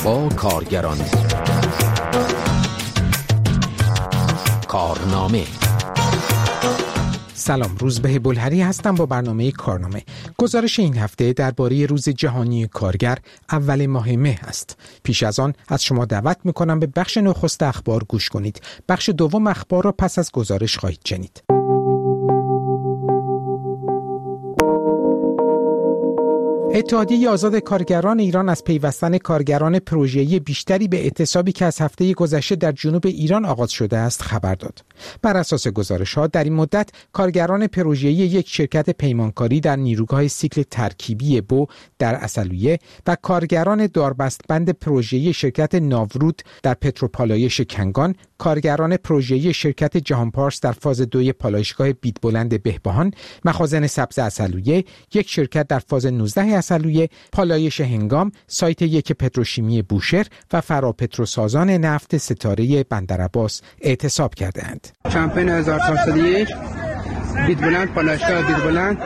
با کارگران کارنامه. سلام، روزبه بلهری هستم با برنامه کارنامه. گزارش این هفته درباره روز جهانی کارگر اول ماه مه است. پیش از آن از شما دعوت می‌کنم به بخش نخست اخبار گوش کنید. بخش دوم اخبار را پس از گزارش خواهید شنید. اتحادیه آزاد کارگران ایران از پیوستن کارگران پروژه‌ای بیشتری به اعتصابی که از هفته گذشته در جنوب ایران آغاز شده است خبر داد. بر اساس گزارش‌ها در این مدت کارگران پروژه‌ای یک شرکت پیمانکاری در نیروگاه سیکل ترکیبی بو در عسلویه و کارگران داربستبند پروژه‌ای شرکت ناورود در پتروپالایش کنگان، کارگران پروژه‌ای شرکت جهانپارس در فاز 2 پالایشگاه بیدبلند بهبهان، مخازن سبز عسلویه، یک شرکت در فاز 19 عسلویه، پالایش هنگام، سایت 1 پتروشیمی بوشهر و فراپتروسازان نفت ستاره بندرعباس اعتصاب کردند. کمپین 1401 بیدبلند، پالایشگاه بیدبلند.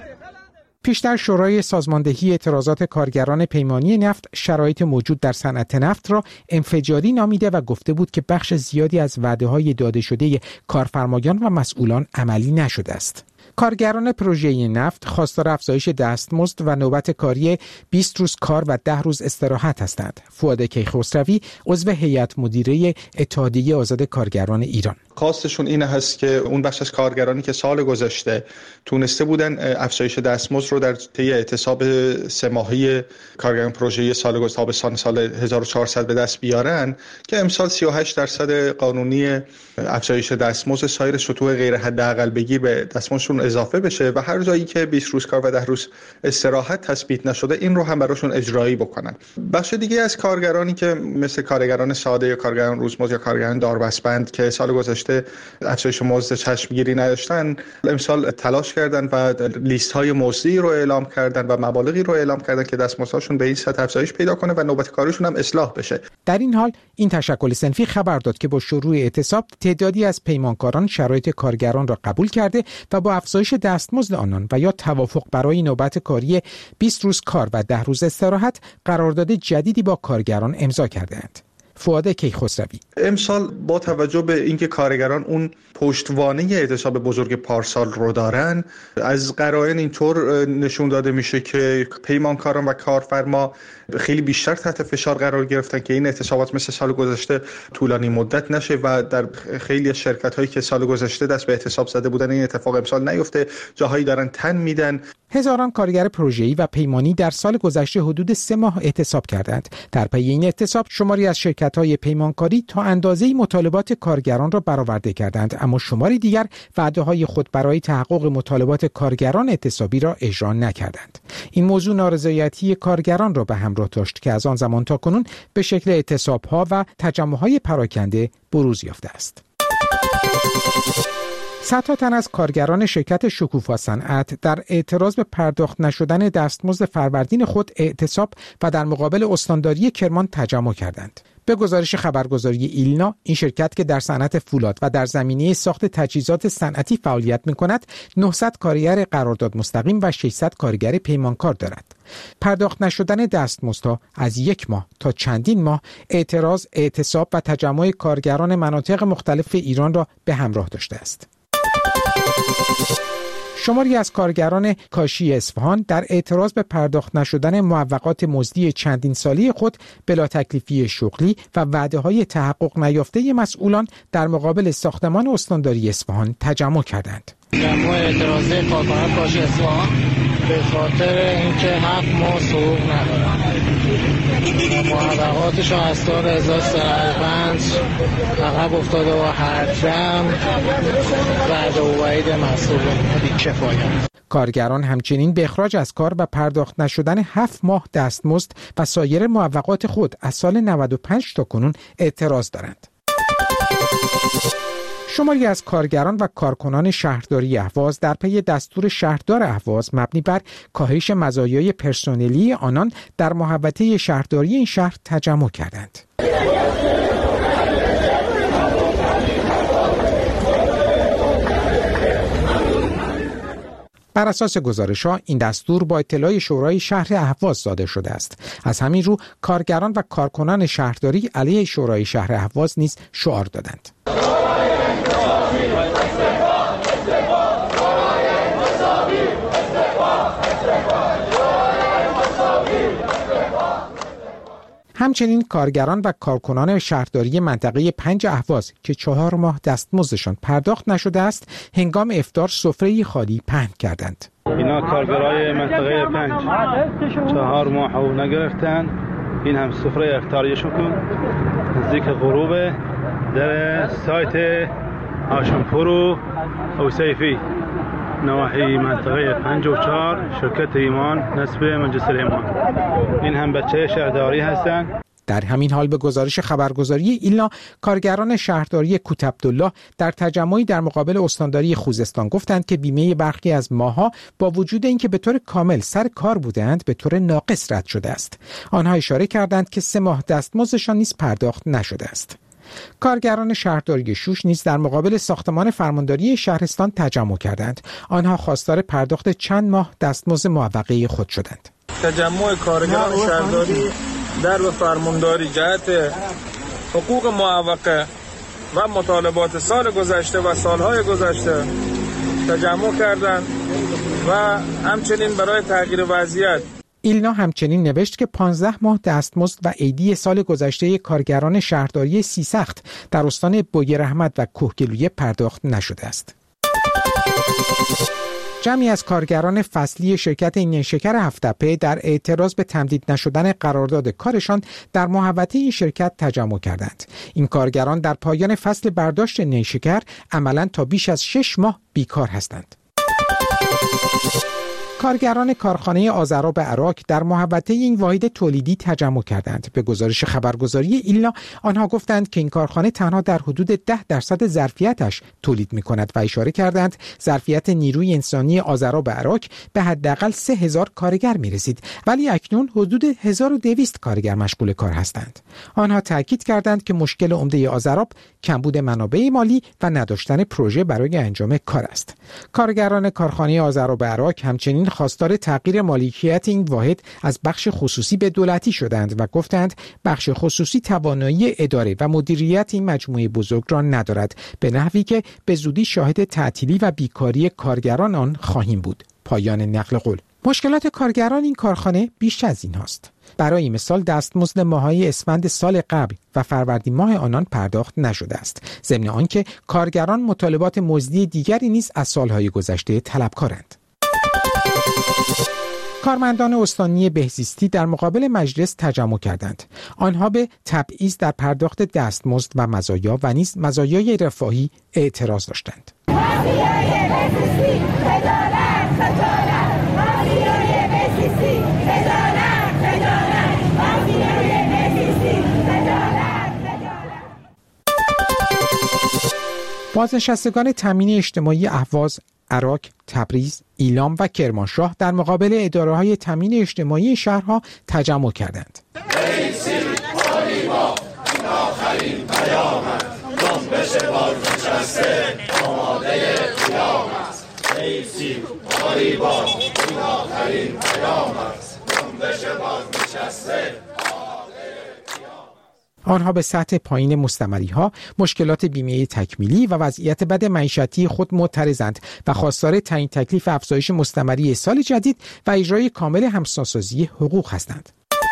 پیشتر شورای سازماندهی اعتراضات کارگران پیمانی نفت شرایط موجود در صنعت نفت را انفجاری نامیده و گفته بود که بخش زیادی از وعده‌های داده شده کارفرمایان و مسئولان عملی نشده است. کارگران پروژه نفت خواستار افزایش دستمزد و نوبت کاری 20 روز کار و 10 روز استراحت هستند. فؤاد کیخسروی عضو هیئت مدیره اتحادیه آزاد کارگران ایران: خواستشون این هست که اون بخش از کارگرانی که سال گذشته تونسته بودن افزایش دستمزد رو در طی اعتصاب 3 ماهه کارگران پروژه سال گذشته تابستان سال 1400 به دست بیارن، که امسال 38% قانونی افزایش دستمزد سایر سطوح غیر حداقل بگیر به دستمزدشون اضافه بشه و هر جایی که 20 روز کار و 10 روز استراحت تثبیت نشده این رو هم براشون اجرایی بکنن. بخش دیگه از کارگرانی که مثل کارگران ساده یا کارگران روزمزد یا کارگران داربستبند که سال گذشته افزایش مزد چشمگیری نداشتن، امسال تلاش کردن و لیست‌های مزدی رو اعلام کردن و مبالغی رو اعلام کردن که دستمزدشون به این سطح افزایش پیدا کنه و نوبت کاریشون هم اصلاح بشه. در این حال این تشکل صنفی خبر داد که با شروع اعتصاب تعدادی از پیمانکاران شرایط کارگران را قبول کرده و با افزایش دستمزد آنان و یا توافق برای نوبت کاری 20 روز کار و 10 روز استراحت قرارداد جدیدی با کارگران امضا کردند. فؤاد کیخسروی: امسال با توجه به اینکه کارگران اون پشتوانه اعتصاب بزرگ پارسال رو دارن، از قرائن اینطور نشون داده میشه که پیمانکاران و کارفرما خیلی بیشتر تحت فشار قرار گرفتن که این اعتصابات مثل سال گذشته طولانی مدت نشه و در خیلی شرکت هایی که سال گذشته دست به اعتصاب زده بودن این اتفاق امسال نیفته، جاهایی دارن تن میدن. هزاران کارگر پروژه‌ای و پیمانی در سال گذشته حدود 3 ماه اعتصاب کردند. در پی این اعتصاب شماری از شرکت‌های پیمانکاری تا اندازه‌ای مطالبات کارگران را برآورده کردند، اما شماری دیگر وعده‌های خود برای تحقق مطالبات کارگران اعتصابی را اجرا نکردند. این موضوع نارضایتی کارگران را به همراه داشت که از آن زمان تا کنون به شکل اعتصاب‌ها و تجمع‌های پراکنده بروز یافته است. صدها تن از کارگران شرکت شکوفا صنعت در اعتراض به پرداخت نشدن دستمزد فروردین خود اعتصاب و در مقابل استانداری کرمان تجمع کردند. به گزارش خبرگزاری ایلنا، این شرکت که در صنعت فولاد و در زمینه ساخت تجهیزات صنعتی فعالیت می‌کند، 900 کارگر قرارداد مستقیم و 600 کارگر پیمانکار دارد. پرداخت نشدن دستمزدها از 1 ماه تا چندین ماه اعتراض، اعتصاب و تجمع کارگران مناطق مختلف ایران را به همراه داشته است. شماری از کارگران کاشی اصفهان در اعتراض به پرداخت نشدن معوقات مزدی چندین ساله خود بلا تکلیفی شغلی و وعده‌های تحقق نیافته مسئولان در مقابل ساختمان استانداری اصفهان تجمع کردند. تجمع اعتراضی کارکنان کاشی اصفهان به خاطر اینکه 7 ماه حقوق ندارن. معوقاتش از سال 1305 عقب افتاده و هر دم وعده و وعید مسئولین بی‌کفایت. کارگران همچنین به اخراج از کار و پرداخت نشدن 7 ماه دستمزد و سایر معوقات خود از سال 95 تا کنون اعتراض دارند. شماری از کارگران و کارکنان شهرداری اهواز در پی دستور شهردار اهواز مبنی بر کاهش مزایای پرسنلی آنان در محوطه شهرداری این شهر تجمع کردند. بر اساس گزارش‌ها این دستور با اطلاع شورای شهر اهواز صادر شده است. از همین رو کارگران و کارکنان شهرداری علیه شورای شهر اهواز نیز شعار دادند. همچنین کارگران و کارکنان شهرداری منطقه 5 اهواز که 4 ماه دستمزدشان پرداخت نشده است، هنگام افطار سفره خالی پهن کردند. اینا کارگرای منطقه 5 4 ماه حقوق نگرفتن. این هم سفره افطاریشون نزدیک غروب در سایت هاشمپور و اوسیفی نواحی منطقه 5 و 4 شرکت ایمان نسب مجلس ایمان. این هم بچه شهرداری هستند. در همین حال به گزارش خبرگزاری ایلنا، کارگران شهرداری کوتعبدالله در تجمعی در مقابل استانداری خوزستان گفتند که بیمه برخی از ماها با وجود اینکه به طور کامل سر کار بودند به طور ناقص رد شده است. آنها اشاره کردند که 3 ماه دستمزدشان نیز پرداخت نشده است. کارگران شهرداری شوش نیز در مقابل ساختمان فرمانداری شهرستان تجمع کردند. آنها خواستار پرداخت چند ماه دستمزد معوقه خود شدند. تجمع کارگران شهرداری در فرمانداری جهت حقوق معوقه و مطالبات سال گذشته و سالهای گذشته تجمع کردند و همچنین برای تغییر وضعیت. ایلنا همچنین نوشت که 15 ماه دستمزد و عیدی سال گذشته کارگران شهرداری سیسخت در استان بویراحمد و کوهگیلویه پرداخت نشده است. جمعی از کارگران فصلی شرکت نیشکر هفت‌تپه در اعتراض به تمدید نشدن قرارداد کارشان در محوطه این شرکت تجمع کردند. این کارگران در پایان فصل برداشت نیشکر عملاً تا بیش از 6 ماه بیکار هستند. کارگران کارخانه آذراب عراق در محوطه این واحد تولیدی تجمع کردند. به گزارش خبرگزاری ایلنا، آنها گفتند که این کارخانه تنها در حدود 10% ظرفیتش تولید می‌کند و اشاره کردند ظرفیت نیروی انسانی آذراب عراق به حداقل 3000 کارگر می‌رسید، ولی اکنون حدود 1200 کارگر مشغول کار هستند. آنها تاکید کردند که مشکل عمده آذراب کمبود منابع مالی و نداشتن پروژه برای انجام کار است. کارگران کارخانه آذراب عراق همچنین خواستار تغییر مالکیت این واحد از بخش خصوصی به دولتی شدند و گفتند بخش خصوصی توانایی اداره و مدیریت این مجموعه بزرگ را ندارد، به نحوی که به زودی شاهد تعطیلی و بیکاری کارگران آن خواهیم بود. پایان نقل قول. مشکلات کارگران این کارخانه بیش از این هاست. برای مثال دستمزد ماه‌های اسفند سال قبل و فروردین ماه آنان پرداخت نشده است، ضمن آنکه کارگران مطالبات مزدی دیگری نیز از سالهای گذشته طلبکارند. کارمندان استانی بهزیستی در مقابل مجلس تجمع کردند. آنها به تبعیض در پرداخت دستمزد و مزایا و نیز مزایای رفاهی اعتراض داشتند. بازنشستگان تامین اجتماعی اهواز، عراق، تبریز، ایلام و کرمانشاه در مقابل اداره‌های تامین اجتماعی شهرها تجمع کردند. آخرین پیامت، جنبش بازنشسته آماده قیامت. ایسی غریبان، این آخرین پیامت، جنبش بازنشسته. آنها به سطح پایین مستمری‌ها، مشکلات بیمه تکمیلی و وضعیت بد معیشتی خود معترضند و خواستار تعیین تکلیف افزایش مستمری سال جدید و اجرای کامل همسان‌سازی حقوق هستند.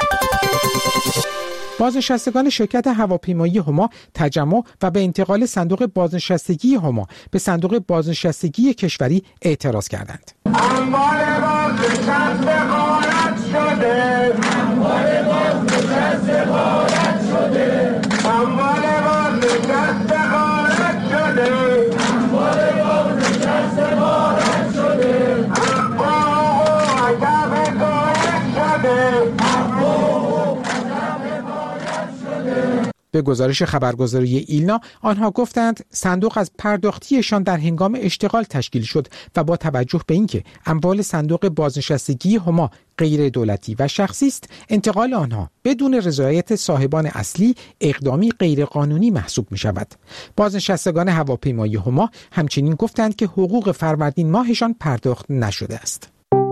بازنشستگان شرکت هواپیمایی هما تجمع و به انتقال صندوق بازنشستگی هما به صندوق بازنشستگی کشوری اعتراض کردند. اموال بازنشسته غارت شده، اموال بازنشسته غارت شده، اموال بازنشسته غارت شده، اموال بازنشسته غارت شده، حقوق عجب غارت شده. به گزارش خبرگزاری ایلنا آنها گفتند صندوق از پرداختیشان در هنگام اشتغال تشکیل شد و با توجه به اینکه اموال صندوق بازنشستگی هما غیر دولتی و شخصی است، انتقال آنها بدون رضایت صاحبان اصلی اقدامی غیرقانونی محسوب می شود. بازنشستگان هواپیمایی هما همچنین گفتند که حقوق فروردین ماهشان پرداخت نشده است.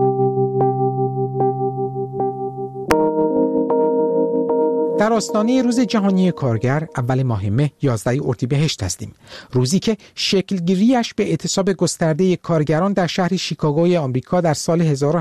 در آستانه روز جهانی کارگر اول ماه مه 11 اردیبهشت هستیم، روزی که شکلگیریش به اعتصاب گسترده کارگران در شهر شیکاگوی آمریکا در سال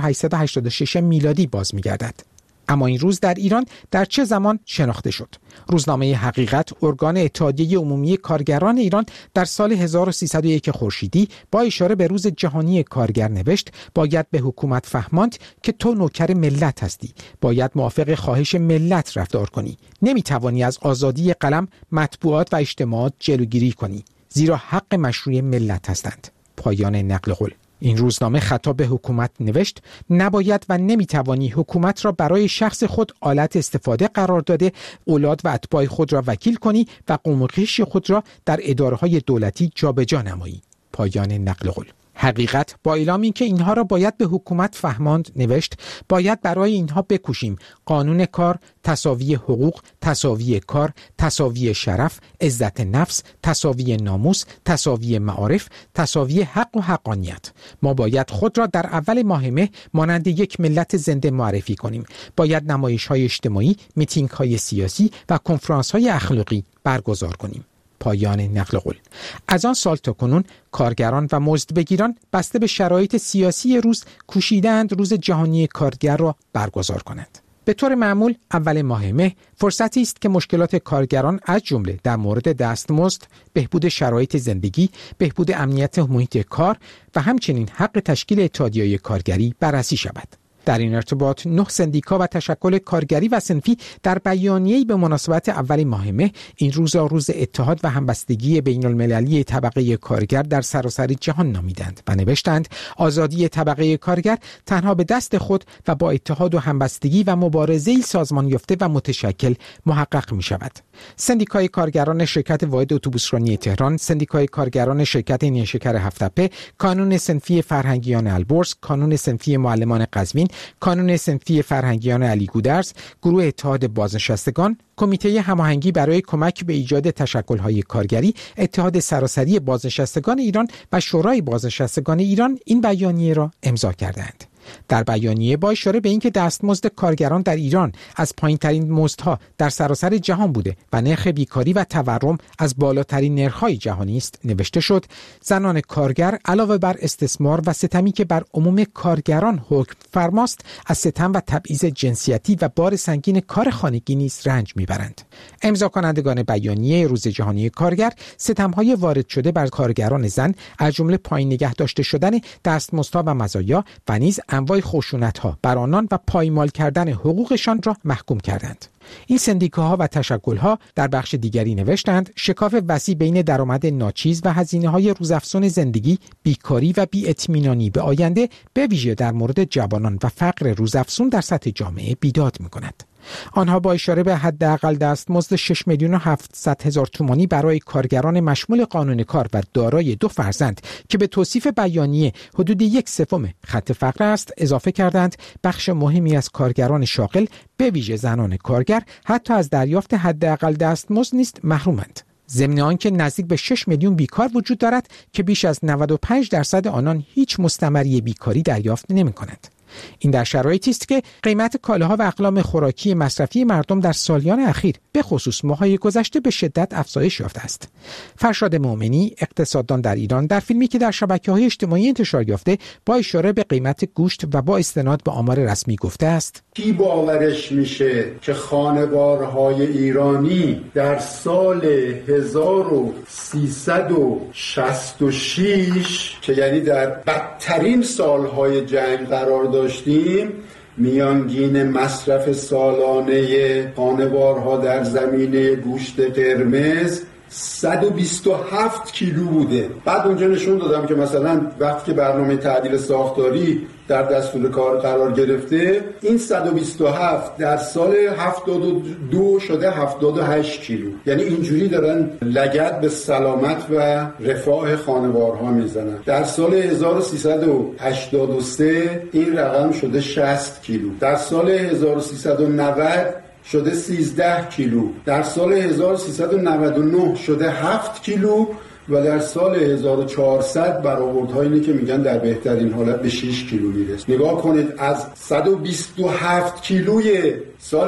1886 میلادی باز می‌گردد. اما این روز در ایران در چه زمان شناخته شد؟ روزنامه حقیقت، ارگان اتحادیه عمومی کارگران ایران، در سال 1301 خورشیدی با اشاره به روز جهانی کارگر نوشت: باید به حکومت فهماند که تو نوکر ملت هستی، باید موافق خواهش ملت رفتار کنی، نمیتوانی از آزادی قلم، مطبوعات و اجتماعات جلوگیری کنی، زیرا حق مشروع ملت هستند. پایان نقل قول. این روزنامه خطاب به حکومت نوشت: نباید و نمیتوانی حکومت را برای شخص خود آلت استفاده قرار داده، اولاد و اتباع خود را وکیل کنی و قوم و خویش خود را در اداره‌های دولتی جابجا نمایی. پایان نقل قول. حقیقت با اعلام اینکه اینها را باید به حکومت فهماند نوشت: باید برای اینها بکوشیم قانون کار، تساوی حقوق، تساوی کار، تساوی شرف، عزت نفس، تساوی ناموس، تساوی معارف، تساوی حق و حقانیت. ما باید خود را در اول ماه مه مانند یک ملت زنده معرفی کنیم. باید نمایش‌های اجتماعی، میتینگ‌های سیاسی و کنفرانس‌های اخلاقی برگزار کنیم. پایان نقل قول. از آن سال تا کنون کارگران و مزدبگیران بسته به شرایط سیاسی روز کوشیدند روز جهانی کارگر را برگزار کنند. به طور معمول اول ماه مه فرصتی است که مشکلات کارگران از جمله در مورد دستمزد، بهبود شرایط زندگی، بهبود امنیت محیط کار و همچنین حق تشکیل اتحادیه‌های کارگری بررسی شود. در این ارتباط 9 سندیکا و تشکل کارگری و صنفی در بیانیه‌ای به مناسبت اول ماه مه این روز را روز اتحاد و همبستگی بین‌المللی طبقه کارگر در سراسر جهان نامیدند و نوشتند: آزادی طبقه کارگر تنها به دست خود و با اتحاد و همبستگی و مبارزه‌ای سازمان یافته و متشکل محقق می شود. سندیکای کارگران شرکت واحد اتوبوسرانی تهران، سندیکای کارگران شرکت نیشکر هفت‌تپه، کانون صنفی فرهنگیان البرز، کانون صنفی معلمان قزوین، کانون صنفی فرهنگیان علی گودرز، گروه اتحاد بازنشستگان، کمیته هماهنگی برای کمک به ایجاد تشکل‌های کارگری، اتحاد سراسری بازنشستگان ایران و شورای بازنشستگان ایران این بیانیه را امضا کردند. در بیانیه با اشاره به اینکه دستمزد کارگران در ایران از پایین‌ترین مزدها در سراسر جهان بوده و نرخ بیکاری و تورم از بالاترین نرخ‌های جهانی است نوشته شد: زنان کارگر علاوه بر استثمار و ستمی که بر عموم کارگران حکم فرماست، از ستم و تبعیض جنسیتی و بار سنگین کار خانگی نیز رنج میبرند. امضا کنندگان بیانیه روز جهانی کارگر ستم‌های وارد شده بر کارگران زن از جمله پایین نگه داشته شدن دستمزدها و مزایا و نیز انواع خشونت‌ها بر آنان و پایمال کردن حقوقشان را محکوم کردند. این سندیکاها و تشکل‌ها در بخش دیگری نوشتند: شکاف وسیع بین درآمد ناچیز و هزینه‌های روزافزون زندگی، بیکاری و بی‌اطمینانی به آینده، به ویژه در مورد جوانان و فقر روزافزون در سطح جامعه بیداد می‌کند. آنها با اشاره به حداقل دستمزد 6,700,000 تومانی برای کارگران مشمول قانون کار و دارای 2 فرزند که به توصیف بیانیه حدود 1/3 خط فقر است اضافه کردند: بخش مهمی از کارگران شاغل به ویژه زنان کارگر حتی از دریافت حداقل دستمزد نیز محرومند. ضمن آنکه نزدیک به 6 میلیون بیکار وجود دارد که بیش از 95% آنان هیچ مستمری بیکاری دریافت نمی‌کنند. این در شرایطی است که قیمت کالاها و اقلام خوراکی مصرفی مردم در سالیان اخیر به خصوص ماه‌های گذشته به شدت افزایش یافته است. فرشاد مومنی، اقتصاددان در ایران، در فیلمی که در شبکه‌های اجتماعی انتشار یافته با اشاره به قیمت گوشت و با استناد به آمار رسمی گفته است: کی باورش میشه که خانوارهای ایرانی در سال 1366 که یعنی در بدترین سالهای جنگ قرار داشتیم، میانگین مصرف سالانه خانوارها در زمینه گوشت قرمز 127 کیلو بوده. بعد اونجا نشون دادم که مثلا وقتی که برنامه تعدیل ساختاری در دستور کار قرار گرفته، این 127 در سال 72 شده 78 کیلو. یعنی اینجوری دارن لگد به سلامت و رفاه خانوارها میزنن. در سال 1383 این رقم شده 60 کیلو. در سال 1390 شده 13 کیلو. در سال 1399 شده 7 کیلو و در سال 1400 برآوردها اینه که میگن در بهترین حالت به 6 کیلو میرسه. نگاه کنید، از 127 کیلوی سال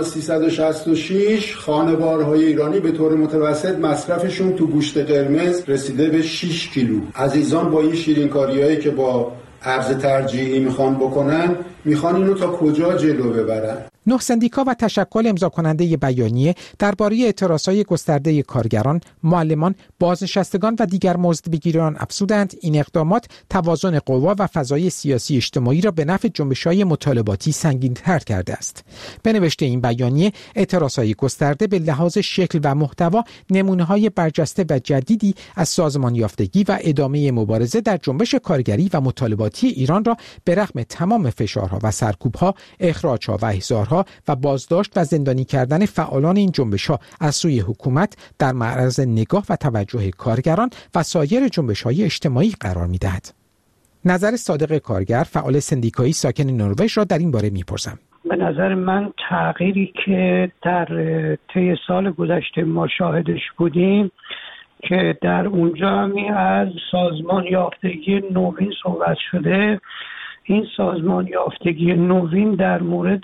1366 خانوارهای ایرانی به طور متوسط مصرفشون تو گوشت قرمز رسیده به 6 کیلو. عزیزان با این شیرینکاریایی که با ارز ترجیحی میخوان بکنن، میخوان اینو تا کجا جلو ببرن؟ 9 سندیکا و تشکل امضا کننده بیانیه درباره اعتراضهای گسترده کارگران، معلمان، بازنشستگان و دیگر مزدبگیران افزودند این اقدامات توازن قوا و فضای سیاسی اجتماعی را به نفع جنبش‌های مطالباتی سنگین‌تر کرده است. به نوشته این بیانیه، اعتراضهای گسترده به لحاظ شکل و محتوا نمونه‌های برجسته و جدیدی از سازمان یافتگی و ادامه مبارزه در جنبش کارگری و مطالباتی ایران را به رغم تمام فشارها و سرکوب‌ها، اخراج‌ها و احضارها و بازداشت و زندانی کردن فعالان این جنبش‌ها از سوی حکومت در معرض نگاه و توجه کارگران و سایر جنبش‌های اجتماعی قرار می‌دهد. نظر صادق کارگر، فعال سندیکایی ساکن نروژ را در این باره می‌پرسم. به نظر من تغییری که در طی سال گذشته ما شاهدش بودیم که در اونجا همی از سازمان یافتگی نوین صحبت شده، این سازمان یافتگی نوین در مورد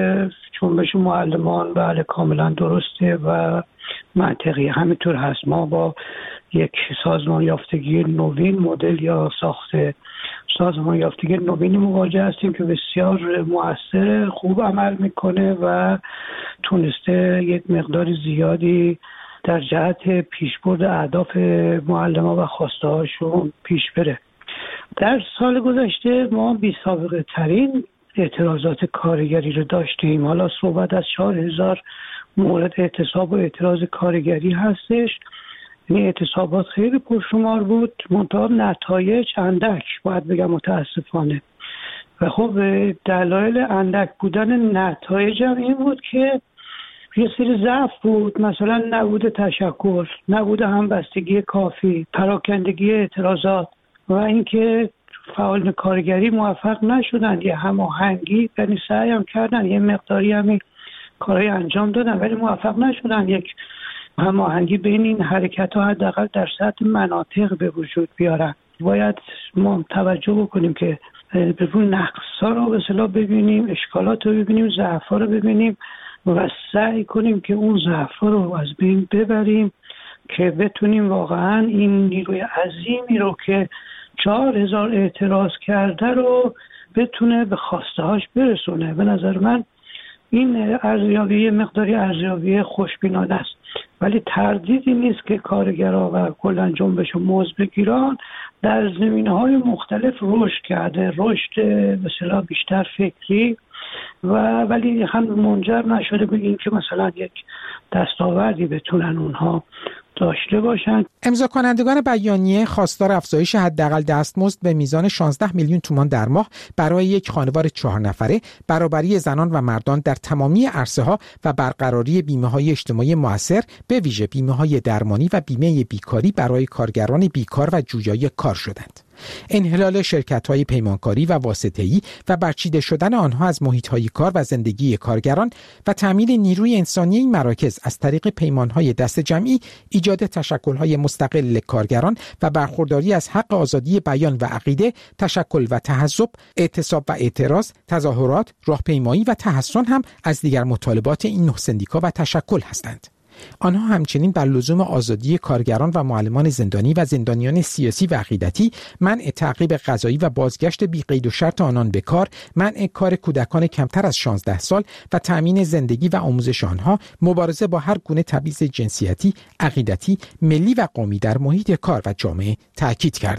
جنبش معلمان بله کاملا درسته و منطقی، همینطور هست. ما با یک سازمان یافتگی نوین مدل یا ساخت سازمان یافتگی نوینی مواجه هستیم که بسیار مؤثر، خوب عمل میکنه و تونسته یک مقدار زیادی در جهت پیشبرد اهداف معلمان و خواسته هاشون پیش بره. در سال گذشته ما بی سابقه ترین اعتراضات کارگری رو داشتیم. حالا صحبت از 4000 مورد اعتصاب و اعتراض کارگری هستش. این اعتصابات خیلی پرشمار بود، منتها نتایج اندک، باید بگم متاسفانه. و خب دلایل اندک بودن نتایج هم این بود که یه سری ضعف بود، مثلا نبود تشکل، نبود همبستگی کافی، پراکندگی اعتراضات و اینکه فعالان کارگری موفق نشدن یه هماهنگی، یعنی سعی هم کردن یه مقداری همین کارهای انجام دادن ولی موفق نشدن یک هماهنگی بین این حرکت‌ها حداقل در سطح مناطق به وجود بیارن. باید ما توجه بکنیم که به اون نقص‌ها رو به اصطلاح ببینیم، اشکالات رو ببینیم، ضعف‌ها رو ببینیم و سعی کنیم که اون ضعف‌ها رو از بین ببریم که بتونیم واقعا این نیروی عظیمی رو که 4000 اعتراض کرده رو بتونه به خواسته‌هاش برسونه. به نظر من این ارزیابی مقداری ارزیابی خوشبینانه است، ولی تردیدی نیست که کارگرها و کلاً جنبش مزدبگیران در زمینه‌های مختلف رشد کرده، رشد به اصطلاح بیشتر فکری ولی هم منجر نشده به این که مثلا یک دستاوردی بتونن اونها داشته باشند. امضا کنندگان بیانیه خواستار افزایش حداقل دستمزد به میزان 16 میلیون تومان در ماه برای یک خانوار 4 نفره، برابری زنان و مردان در تمامی عرصه‌ها و برقراری بیمه‌های اجتماعی مؤثر، به ویژه بیمه‌های درمانی و بیمه بیکاری برای کارگران بیکار و جویای کار شدند. انحلال شرکت‌های پیمانکاری و واسطه‌ای و برچیده شدن آنها از محیط‌های کار و زندگی کارگران و تامین نیروی انسانی این مراکز از طریق پیمان‌های دست جمعی، ایجاد تشکل‌های مستقل کارگران و برخورداری از حق آزادی بیان و عقیده، تشکل و تحزب، اعتصاب و اعتراض، تظاهرات، راهپیمایی و تحصن هم از دیگر مطالبات این 9 سندیکا و تشکل هستند. آنها همچنین بر لزوم آزادی کارگران و معلمان زندانی و زندانیان سیاسی و عقیدتی، منع تعقیب قضایی و بازگشت بی قید و شرط آنان به کار، منع کار کودکان کمتر از 16 سال و تأمین زندگی و آموزش آنها، مبارزه با هر گونه تبعیض جنسیتی، عقیدتی، ملی و قومی در محیط کار و جامعه تأکید کردند.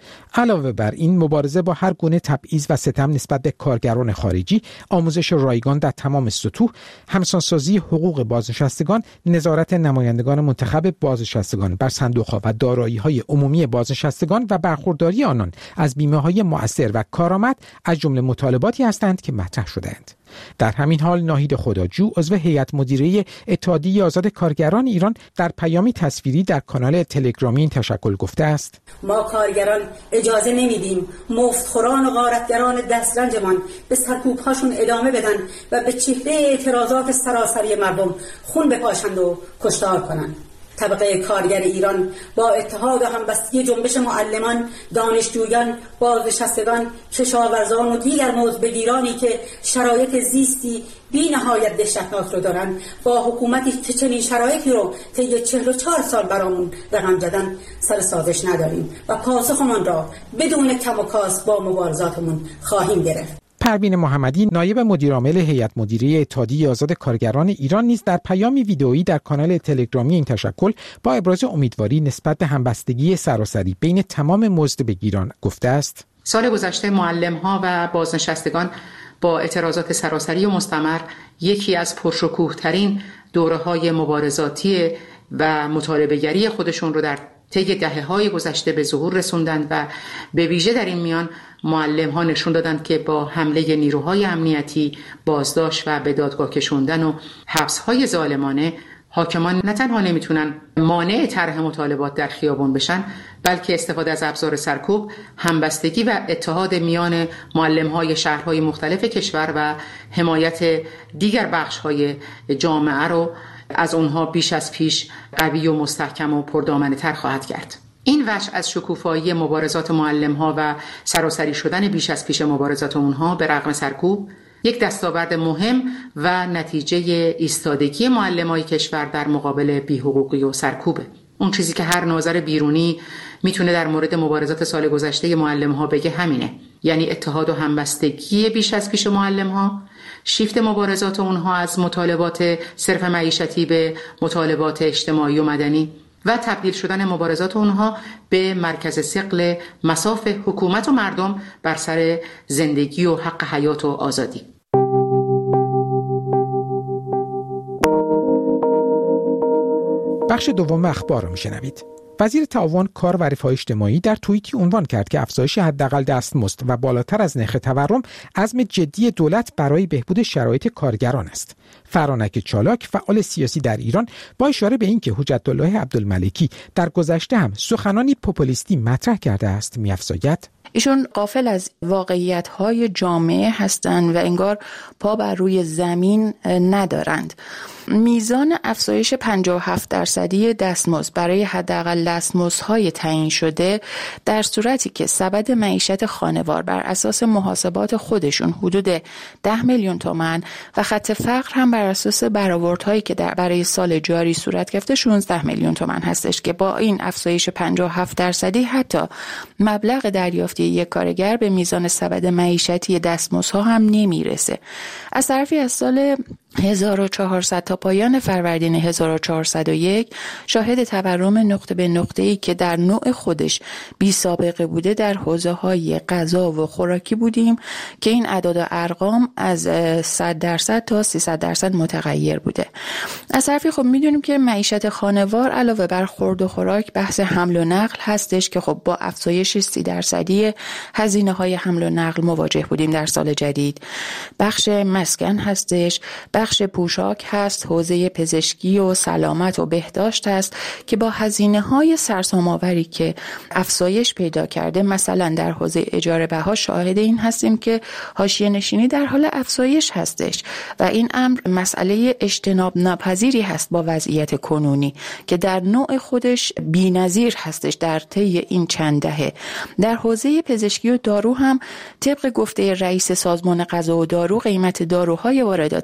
علاوه بر این، مبارزه با هر گونه تبعیض و ستم نسبت به کارگران خارجی، آموزش رایگان در تمام سطوح، همسانسازی حقوق بازنشستگان، نظارت نمایندگان منتخب بازنشستگان بر صندوق‌ها و دارایی‌های عمومی بازنشستگان و برخورداری آنان از بیمه‌های مؤثر و کارآمد از جمله مطالباتی هستند که مطرح شده‌اند. در همین حال ناهید خداجو، عضو هیئت مدیره اتحادیه آزاد کارگران ایران، در پیامی تصویری در کانال تلگرامی این تشکل گفته است: ما کارگران اجازه نمیدیم مفتخوران و غارتگران دسترنجمان به سرکوب‌هاشون ادامه بدن و به چهره اعتراضات سراسری مردم خون بپاشند و کشتار کنند. طبقه کارگر ایران با اتحاد و همبستگی جنبش معلمان، دانشجویان، بازنشستگان، کشاورزان و دیگر موضوع‌بگیرانی که شرایط زیستی بی نهایت دهشتناک رو دارن، با حکومتی که چنین شرایطی رو طی 44 سال برامون رقم زدن سر سازش نداریم و پاسخمان را بدون کم و کاست با مبارزاتمون خواهیم گرفت. پروین محمدی، نایب مدیرعامل هیئت مدیره اتحادیه آزاد کارگران ایران، نیز در پیامی ویدئویی در کانال تلگرامی این تشکل با ابراز امیدواری نسبت به همبستگی سراسری بین تمام مزدبگیران گفته است: سال گذشته معلم‌ها و بازنشستگان با اعتراضات سراسری و مستمر یکی از پرشکوه‌ترین دوره‌های مبارزاتی و مطالبه‌گری خودشون رو در طی دهه‌های گذشته به ظهور رسوندند و به ویژه در این میان معلم‌ها نشون دادند که با حمله نیروهای امنیتی، بازداشت و به دادگاه کشوندن و حبس‌های ظالمانه، حاکمان نه تنها نمیتونن مانع طرح مطالبات در خیابان بشن، بلکه استفاده از ابزار سرکوب، همبستگی و اتحاد میان معلم‌های شهرهای مختلف کشور و حمایت دیگر بخش‌های جامعه رو از اونها بیش از پیش قوی و مستحکم و پردامنه‌تر خواهد کرد. این وجه از شکوفایی مبارزات معلم‌ها و سراسری شدن بیش از پیش مبارزات اونها به رغم سرکوب، یک دستاورد مهم و نتیجه ایستادگی معلمای کشور در مقابل بی‌حقوقی و سرکوبه. اون چیزی که هر ناظر بیرونی میتونه در مورد مبارزات سال گذشته معلم‌ها بگه همینه، یعنی اتحاد و همبستگی بیش از پیش معلم‌ها، شیفت مبارزات اونها از مطالبات صرف معیشتی به مطالبات اجتماعی و مدنی و تبدیل شدن مبارزات اونها به مرکز ثقل مصاف حکومت و مردم بر سر زندگی و حق حیات و آزادی. بخش دوم اخبار رو میشنوید. وزیر تعاون، کار و رفاه اجتماعی در توییتی عنوان کرد که افزایش حداقل دستمزد و بالاتر از نرخ تورم عزم جدی دولت برای بهبود شرایط کارگران است. فرانک چالاک، فعال سیاسی در ایران، با اشاره به اینکه حجت الله عبدالملکی در گذشته هم سخنانی پوپولیستی مطرح کرده است، می‌افزاید: ایشون غافل از واقعیت‌های جامعه هستند و انگار پا بر روی زمین ندارند. میزان افزایش 57% دستمزد برای حداقل دستمزدهای تعیین شده در صورتی که سبد معیشت خانوار بر اساس محاسبات خودشون حدود 10 میلیون تومان و خط فقر هم بر اساس برآوردهایی که برای سال جاری صورت گرفته 16 میلیون تومان هستش که با این افزایش 57% حتی مبلغ دریافتی یک کارگر به میزان سبد معیشتی دستمزدها هم نمیرسه. از طرفی از سال 1400 تا پایان فروردین 1401 شاهد تورم نقطه به نقطه‌ای که در نوع خودش بی سابقه بوده در حوزه‌های غذا و خوراکی بودیم که این اعداد و ارقام از 100% تا 300% متغیر بوده. از طرفی خب میدونیم که معیشت خانوار علاوه بر خورد و خوراک بحث حمل و نقل هستش که خب با افزایش 30% هزینه‌های حمل و نقل مواجه بودیم در سال جدید. بخش مسکن هستش، بخش پوشاک هست، حوزه پزشکی و سلامت و بهداشت هست که با هزینه‌های سرسام‌آوری که افزایش پیدا کرده، مثلا در حوزه اجاره بها شاهد این هستیم که حاشیه نشینی در حال افزایش هستش و این امر مسئله اجتناب ناپذیری هست با وضعیت کنونی که در نوع خودش بی‌نظیر هستش در طی این چند دهه. در حوزه پزشکی و دارو هم طبق گفته رئیس سازمان غذا و دارو قیمت داروهای وارداتی عملاً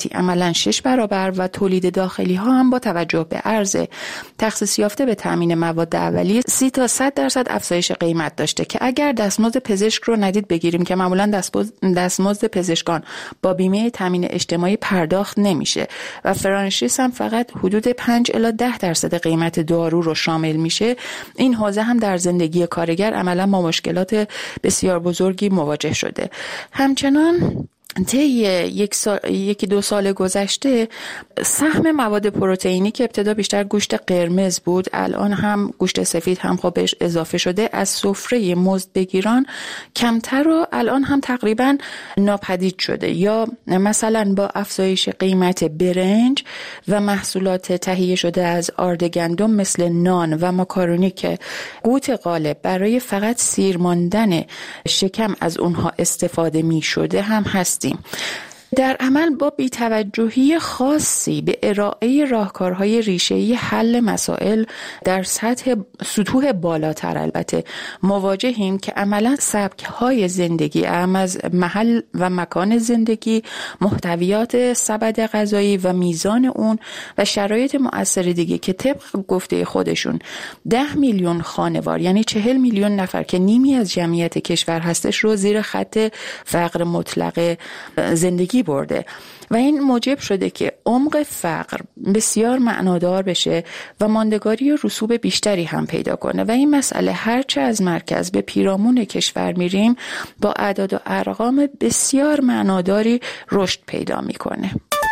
حدوداً 6 برابر و تولید داخلی ها هم با توجه به عرض تخصیص یافته به تامین مواد اولیه 30 تا 100% افزایش قیمت داشته که اگر دستمزد پزشک رو ندید بگیریم که معمولاً دستمزد پزشکان با بیمه تامین اجتماعی پرداخت نمیشه و فرانشیز هم فقط حدود 5 الی 10% قیمت دارو رو شامل میشه، این حوزه هم در زندگی کارگر عملاً با مشکلات بسیار بزرگی مواجه شده. همچنان طی یکی دو سال گذشته سهم مواد پروتئینی که ابتدا بیشتر گوشت قرمز بود الان هم گوشت سفید هم خب بهش اضافه شده از سفره مزدبگیران کمتر و الان هم تقریبا ناپدید شده. یا مثلا با افزایش قیمت برنج و محصولات تهیه شده از آرد گندم مثل نان و ماکارونی که قوت غالب برای فقط سیر ماندن شکم از اونها استفاده می شده هم هستیم. در عمل با بی‌توجهی خاصی به ارائه راهکارهای ریشه‌ای حل مسائل در سطوح بالاتر البته مواجهیم که عملا سبک‌های زندگی اهم از محل و مکان زندگی، محتویات سبد غذایی و میزان اون و شرایط مؤثر دیگه که طبق گفته خودشون 10 میلیون خانوار یعنی 40 میلیون نفر که نیمی از جمعیت کشور هستش رو زیر خط فقر مطلق زندگی برده و این موجب شده که عمق فقر بسیار معنادار بشه و ماندگاری و رسوب بیشتری هم پیدا کنه و این مسئله هرچه از مرکز به پیرامون کشور میریم با اعداد و ارقام بسیار معناداری رشد پیدا میکنه.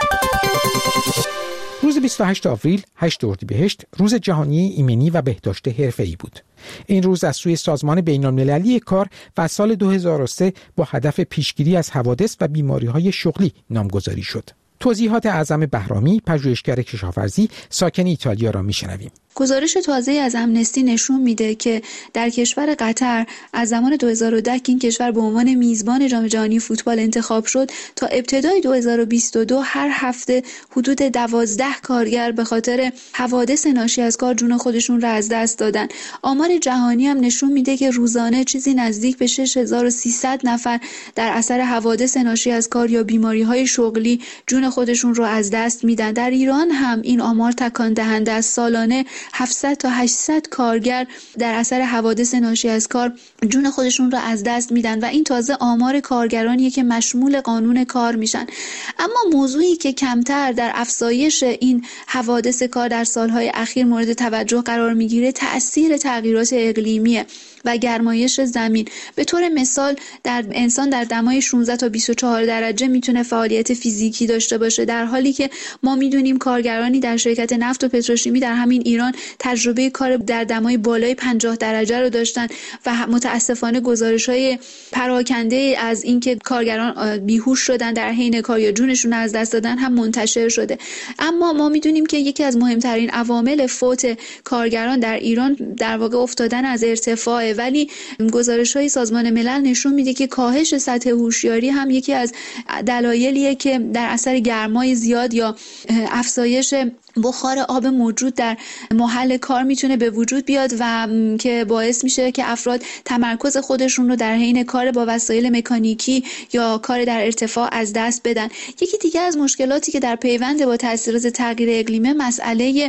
روز 28 آوریل 8 اردیبهشت روز جهانی ایمنی و بهداشت حرفه‌ای بود. این روز از سوی سازمان بین‌المللی کار و سال 2003 با هدف پیشگیری از حوادث و بیماری‌های شغلی نامگذاری شد. توضیحات اعظم بهرامی، پژوهشگر کشاورزی ساکن ایتالیا را میشنویم. گزارش تازه از امنستی نشون میده که در کشور قطر از زمان 2010 که این کشور به عنوان میزبان جام جهانی فوتبال انتخاب شد تا ابتدای 2022 هر هفته حدود 12 کارگر به خاطر حوادث ناشی از کار جون خودشون را از دست دادن. آمار جهانی هم نشون میده که روزانه چیزی نزدیک به 6300 نفر در اثر حوادث ناشی از کار یا بیماری‌های شغلی جون خودشون رو از دست میدن. در ایران هم این آمار تکان دهنده است. سالانه 700 تا 800 کارگر در اثر حوادث ناشی از کار جون خودشون رو از دست میدن و این تازه آمار کارگرانیه که مشمول قانون کار میشن. اما موضوعی که کمتر در افزایش این حوادث کار در سالهای اخیر مورد توجه قرار میگیره تأثیر تغییرات اقلیمیه و گرمایش زمین. به طور مثال انسان در دمای 16 تا 24 درجه میتونه فعالیت فیزیکی داشته باشه، در حالی که ما میدونیم کارگرانی در شرکت نفت و پتروشیمی در همین ایران تجربه کار در دمای بالای 50 درجه رو داشتن و متاسفانه گزارش‌های پراکنده از اینکه کارگران بیهوش شدن در حین کار یا جونشون از دست دادن هم منتشر شده. اما ما میدونیم که یکی از مهمترین عوامل فوت کارگران در ایران در واقع افتادن از ارتفاع، ولی گزارش‌های سازمان ملل نشون میده که کاهش سطح هوشیاری هم یکی از دلایلیه که در اثر گرمای زیاد یا افزایش بخار آب موجود در محل کار میتونه به وجود بیاد و که باعث میشه که افراد تمرکز خودشون رو در حین کار با وسایل مکانیکی یا کار در ارتفاع از دست بدن. یکی دیگه از مشکلاتی که در پیوند با تاثیرات تغییر اقلیمی مسئله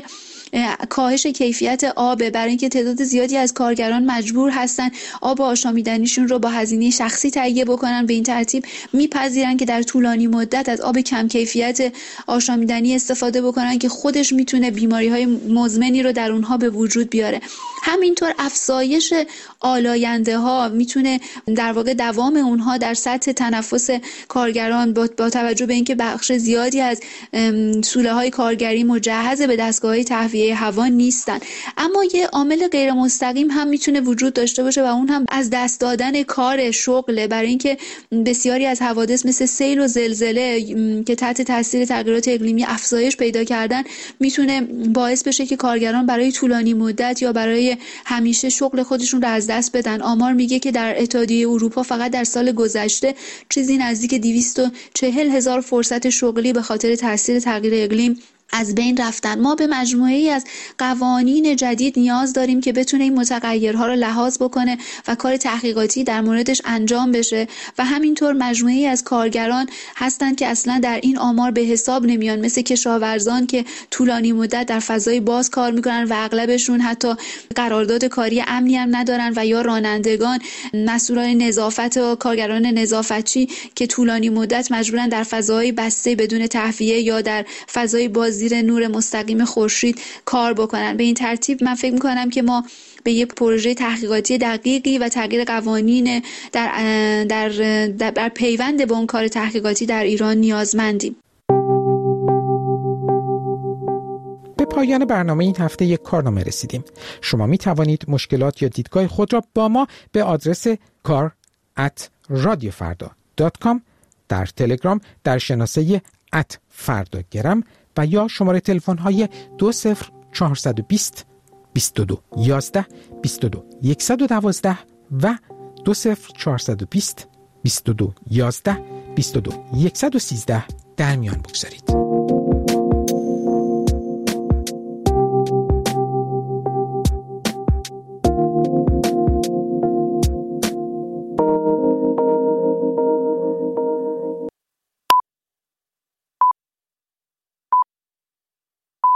کاهش کیفیت آب، برای اینکه تعداد زیادی از کارگران مجبور هستن آب آشامیدنیشون رو با هزینه شخصی تهیه بکنن. به این ترتیب میپذیرن که در طولانی مدت از آب کم کیفیت آشامیدنی استفاده بکنن که خودش میتونه بیماری‌های مزمنی رو در اونها به وجود بیاره. همینطور افزایش آلاینده ها میتونه در واقع دوام اونها در سطح تنفس کارگران با توجه به اینکه بخش زیادی از سوله‌های کارگری مجهز به دستگاه‌های تهویه هوا نیستن. اما یه عامل غیر مستقیم هم میتونه وجود داشته باشه و اون هم از دست دادن کار شغله، برای اینکه بسیاری از حوادث مثل سیل و زلزله که تحت تاثیر تغییرات اقلیمی افزایش پیدا کردن میتونه باعث بشه که کارگران برای طولانی مدت یا برای همیشه شغل خودشون رو از دست بدن. آمار میگه که در اتحادیه اروپا فقط در سال گذشته چیزی نزدیک 240,000 فرصت شغلی به خاطر تاثیر تغییر اقلیم از بین رفتن. ما به مجموعه‌ای از قوانین جدید نیاز داریم که بتونه این متغیرها رو لحاظ بکنه و کار تحقیقاتی در موردش انجام بشه و همینطور مجموعه‌ای از کارگران هستن که اصلا در این آمار به حساب نمیان، مثل کشاورزان که طولانی مدت در فضای باز کار میکنن و اغلبشون حتی قرارداد کاری امنی هم ندارن، و یا رانندگان، مسئولان نظافت و کارگران نظافتچی که طولانی مدت مجبورن در فضای بسته بدون تهویه یا در فضای باز زیر نور مستقیم خورشید کار بکنن. به این ترتیب من فکر میکنم که ما به یک پروژه تحقیقاتی دقیقی و تغییر قوانین در پیوند با اون کار تحقیقاتی در ایران نیازمندیم. به پایان برنامه این هفته یک کارنامه رسیدیم. شما می توانید مشکلات یا دیدگاه خود را با ما به آدرس kar@radiofarda.com، در تلگرام در شناسه @فرداگرم و یا شماره تلفن های 20420 22 11 22 112 و 20420 22 11 22 113 در میان بگذارید.